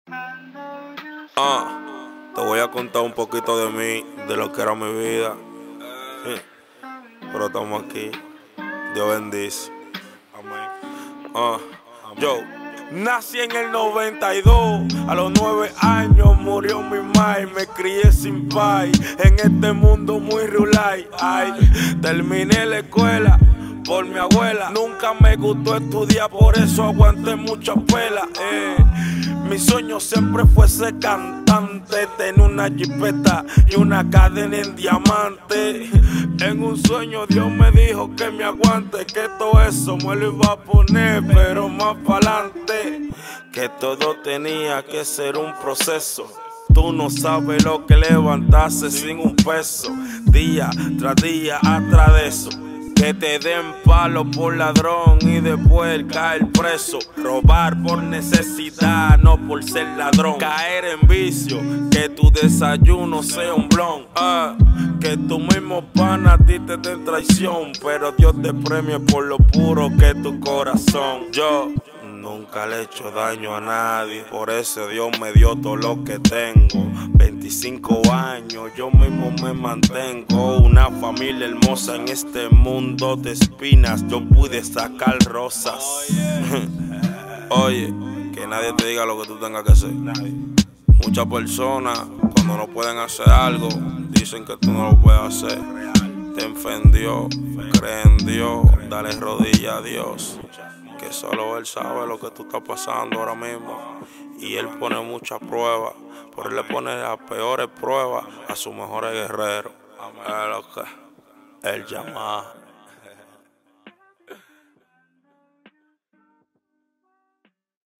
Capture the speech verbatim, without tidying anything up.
Ah, te voy a contar un poquito de mí, de lo que era mi vida. Sí, pero estamos aquí. Dios bendice. Amén. Ah, yo nací en el noventa y dos. A los nueve años murió mi madre. Me crié sin pai en este mundo muy rural. Ay, terminé la escuela por mi abuela. Nunca me gustó estudiar, por eso aguanté muchas pelas. Eh. Mi sueño siempre fue ser cantante, tener una jipeta y una cadena en diamante. En un sueño Dios me dijo que me aguante, que todo eso me lo iba a poner, pero más pa'lante. Que todo tenía que ser un proceso. Tú no sabes lo que levantarse sin un peso, día tras día atrás de eso. Que te den palo por ladrón y después caer preso. Robar por necesidad, no por ser ladrón. Caer en vicio, que tu desayuno sea un blon. Ah, que tu mismo pan a ti te den traición, pero Dios te premie por lo puro que es tu corazón. Yo nunca le he hecho daño a nadie, por eso Dios me dio todo lo que tengo. veinticinco años, yo mismo me mantengo. Una familia hermosa en este mundo de espinas, yo pude sacar rosas. Oye, que nadie te diga lo que tú tengas que hacer. Muchas personas, cuando no pueden hacer algo, dicen que tú no lo puedes hacer. Ten fe en Dios, cree en Dios, dale rodilla a Dios, que solo Él sabe lo que tú estás pasando ahora mismo. Y Él pone muchas pruebas, pero Él le pone las peores pruebas a sus mejores guerreros. Es lo que Él llama.